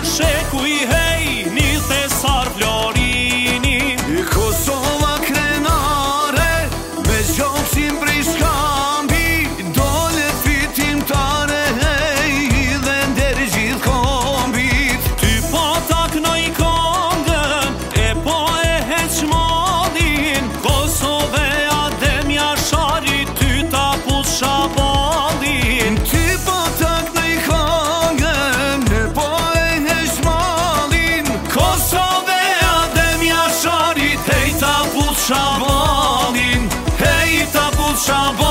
shekuj hej, një thesar Florini. Kosova krenare, me gjoksin prej shkambi, dole fitimtare hej, dhe nder gjithë kombit. Ty po taknoj kongën, e po e heq malin, Kosove Adem Jashari, ty ta pusha ballin. Ty po taknoj kongën, e po e heq malin, Kosove Adem Jashari, hej ta pusha ballin, hej ta pusha ballin.